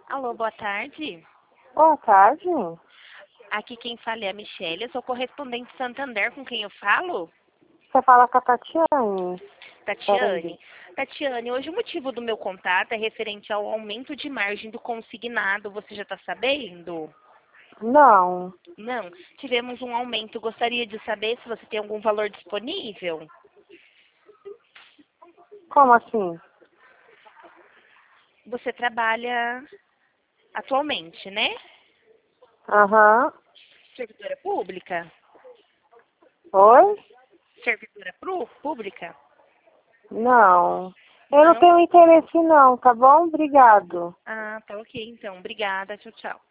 Alô, boa tarde. Boa tarde. Aqui quem fala é a Michelle, eu sou correspondente Santander, com quem eu falo? Você fala com a Tatiane. Peraí. Tatiane, hoje o motivo do meu contato é referente ao aumento de margem do consignado, você já está sabendo? Não. Não, tivemos um aumento, gostaria de saber se você tem algum valor disponível. Como assim? Você trabalha atualmente, né? Aham. Servidora pública? Oi? Servidora pública? Não. Eu não Não? tenho interesse não, tá bom? Obrigado. Ah, tá ok então. Obrigada. Tchau, tchau.